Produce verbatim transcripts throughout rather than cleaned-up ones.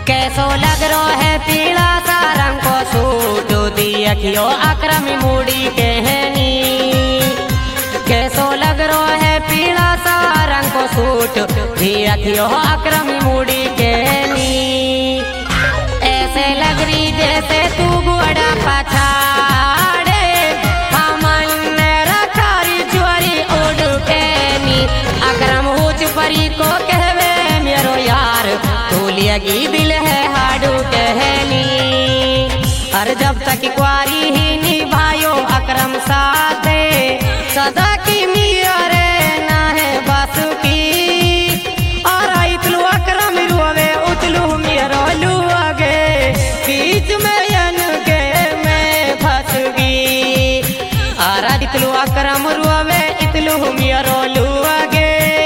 कैसो लग रो है पीला सा रंग को सूट दी अखियो अक्रमी मूड़ी कहनी। कैसो लग रो है पीला सा रंग को सूट दी अखियो अक्रमी मूड़ी कहनी। ऐसे लग रही जैसे तू गुड़ा पछाड़े हमन रखारी चोरी उड़ कहनी। अक्रम हुच परी को कहवे मेरो यार तू लियगी दिल है हाडू कहनी। और जब तक कुआरी ही निभायो अक्रम साथे सदा की मियरे ना है बस की। और इतलू अक्रम रुवे उतलू मेरो लुआगे बीच में यन के मैं फंस गई। और इतलू अक्रम रुवे इतलू मेरो लुआगे।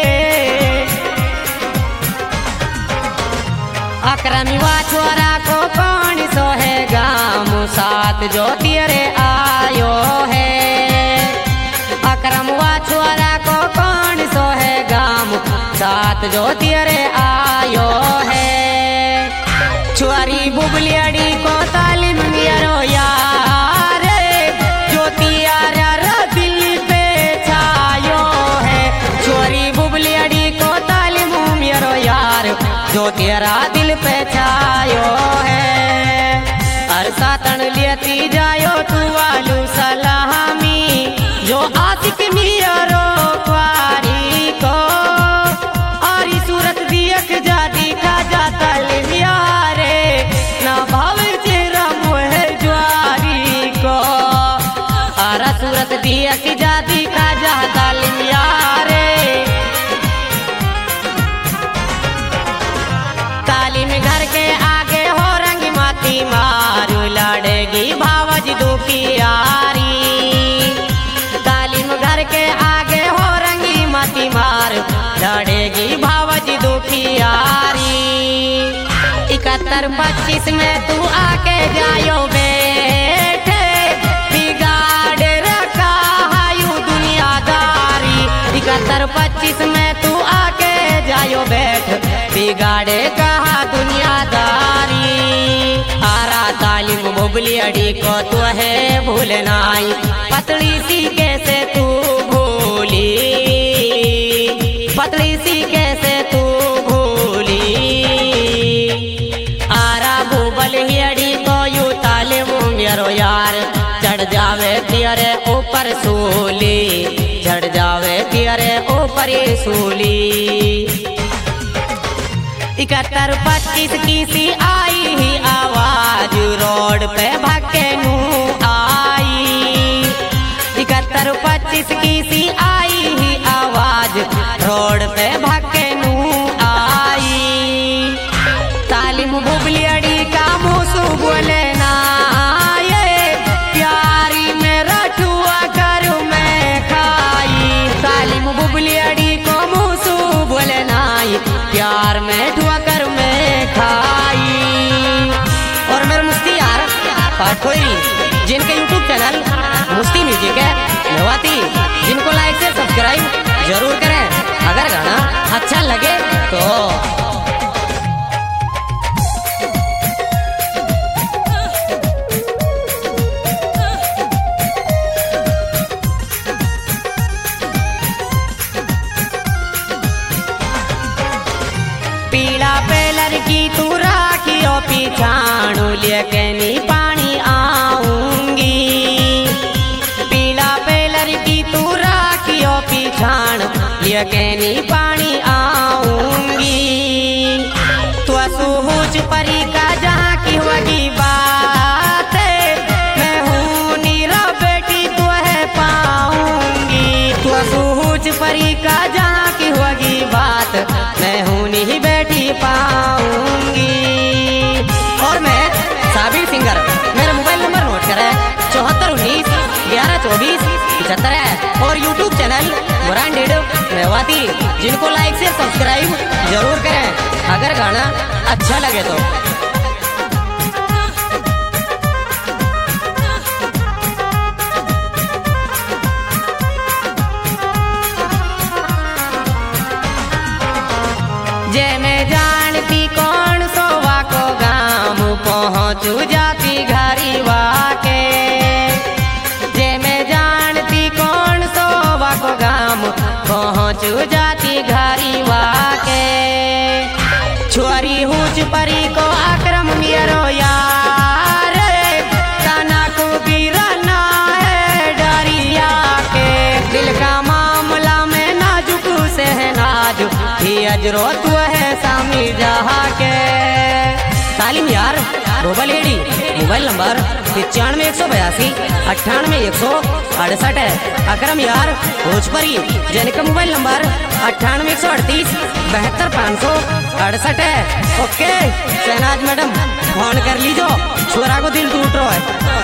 अक्रमी वा छोरा को कौन सो है गाम साथ जो तेरे आयो है। अक्रम वा छोरा को कौन सो है गाम साथ जो तेरे आयो है। छोरी बुबलियाड़ी को तालीम मेरो यार जो तियारा दिल पे छायो है। छोरी बुबलियाड़ी को तालीम मेरो यार जो तेरा दिल पे छायो है। हर सातन लेती जायो तू वालू सलामी जो आशिक मियरो क्वारी को। और सूरत दियक जा दिखा जाता लियारे ना भाव चेहरा मुह ज्वारी को। और सूरत दियक जा दिखा जाता लियारे। घर के आगे हो रंग माती मारू लड़ेगी भावज दुखियारी। तालीम घर के आगे हो रंगी माती मार लड़ेगी भावज दुखियारी। इकहत्तर पच्चीस में तू आके जायो बेटे बिगाड़ रखा हायू दुनियादारी। इकहत्तर पच्चीस में तू आके जायो बैठ बिगाड़े कहा दुनियादारी। आरा तालीम बुबली अड़ी को तो है भूलनाई पतली सी कैसे तू भूली। पतली सी कैसे तू भूली। आरा भूबल ही अड़ी को यू तालीम मेरो यार चढ़ जावे तेरे ऊपर सूली। चढ़ जावे तेरे ऊपर सूली। इकहत्तर पच्चीस की सी आई ही आवाज रोड पे भागे नू आई। इकहत्तर पच्चीस की सी आई ही आवाज रोड पे भागे नू आई। तालीम बुबली अड़ी का मुसु बोले ना ये प्यारी में रठुआ कर मैं खाई। तालीम बुबली अड़ी को मुसु बोले ना प्यार में ठुआ कर मैं खाई। और मेरे मुस्ती यार पाठोई जिनके यूट्यूब चैनल मुस्ती म्यूजिक है नवाती जिनको लाइक से सब्सक्राइब जरूर करें। अगर गाना अच्छा लगे तो पीला पे लड़की तू राखियो पीछाणु लेके नी पानी आऊंगी। पीला पे लड़की तू राखियो पीछाण लेके नी पानी आऊंगी। तू सूझ परी का जहाँ की होगी बात मैं हूँ नीरा बेटी तू है पाऊंगी। तू सूझ परी का जहाँ की होगी बात मैं हूँ नहीं बैठी पाऊंगी। और मैं साबिर सिंगर मेरा मोबाइल नंबर नोट करें चौहत्तर उन्नीस ग्यारह चौबीस पचहत्तर है। और यूट्यूब चैनल ब्रांडेड मेवाती जिनको लाइक से सब्सक्राइब जरूर करें। अगर गाना अच्छा लगे तो जय मैं जानती कौन सोवा को पहुँचू जाती घरी वाके जे मैं जानती कौन सो वाको गाम पहुँचू जाती घरी वाके छुआरी हुच परी को अक्रम मेरो यार तना को गिरना है डरिया के दिल का मामला में नाजुक से है नाजुक ही अजरो तू है सामी जहा के तालीम यार मोबाइल एडी मोबाइल नंबर पचानवे एक सौ बयासी अट्ठानवे एक सौ अड़सठ है। अकरम यार भोजपुरी जन का मोबाइल नंबर अट्ठानवे एक सौ अड़तीस बहत्तर पाँच सौ अड़सठ है। ओके शहनाज मैडम फोन कर लीजो छोरा को दिल टूट रहा है।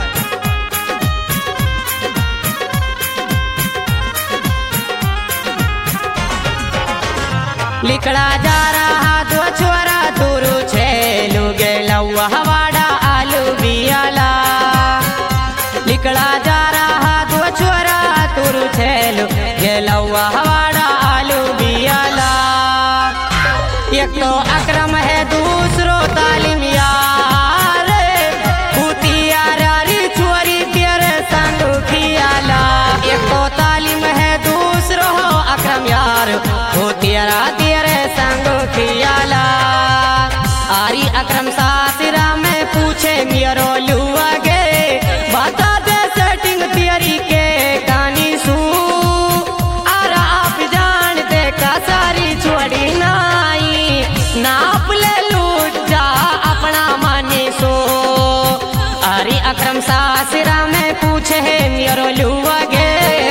लिखड़ा जा रहा दो छोरा तुरु छेलू गेलौआ हवाड़ा आलू बियाला लिखड़ा जा रहा दो छोरा तुरु छेलू गेलौआ हवाड़ा आलू बियाला एक तो अकरम है दूसरो तालीम यार भूतिया री छोरी तेरे संग खियाला एक तो तालीम है दूसरो अकरम यार भूतिया तेरे संग खियाला आरी अकरम सासरा में पूछे मेरो लुआ गे बता दे सेटिंग तेरी के कहानी सू आरा आप जानते का सारी छोड़ी नाई नाप ले लूट जा अपना माने सो आरी अकरम सासरा में पूछे मेरो लुआ गे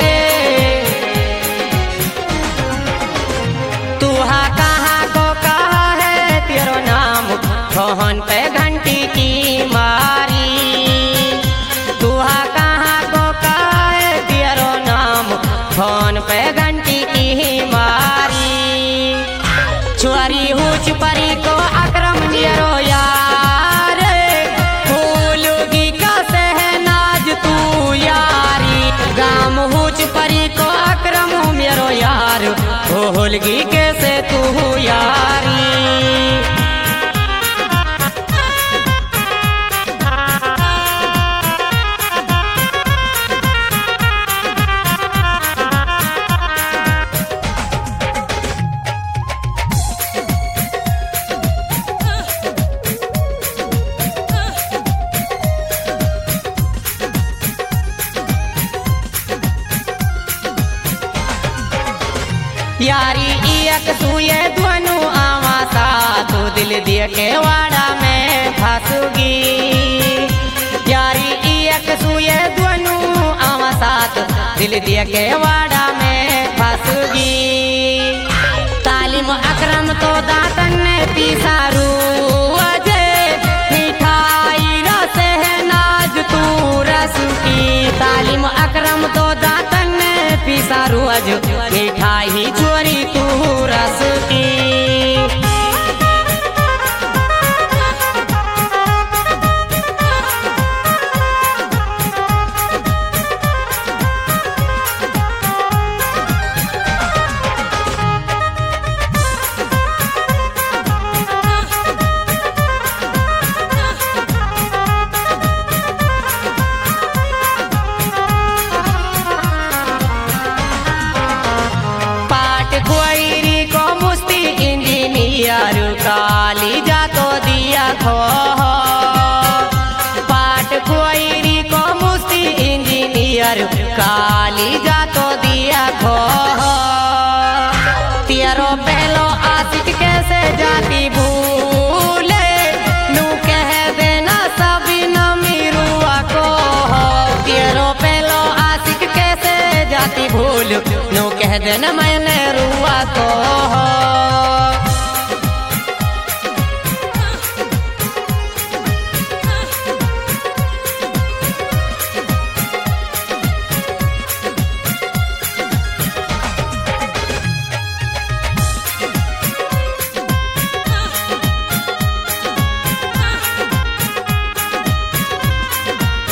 फोन पे घंटी की मारी तुहा कहाँ को कहा है तेरो नाम फोन पे घंटी की मारी छुआरी हुच परी को अकरम मेरो यार भूलूगी का सहनाज तू यारी गाम हुच परी को अकरम मेरो यार भूलगी कैसे तू यारी। यारी एक सुए धनु आवा सा तू दिल दिए के वाड़ा में फंसूगी यारी एक सुए धनु आवा सा तू दिल दिए के वाड़ा में फंसूगी तालीम अकरम तो दातन ने पिसारू अजे मिठाई रस है नाज तू रसूकी तालीम अकरम तो दातन ने पिसारू अज मिठाई चोरी तू रस की काली जा तो दिया खो पाट खोईरी को मुस्ती इंजीनियर काली जा तो दिया खो तेरो पहलो आशिक कैसे जाती भूले नू कह देना सभी न मिरुआ को तेरो पहलो आशिक कैसे जाती भूल नू कह देना मैंने रुआ को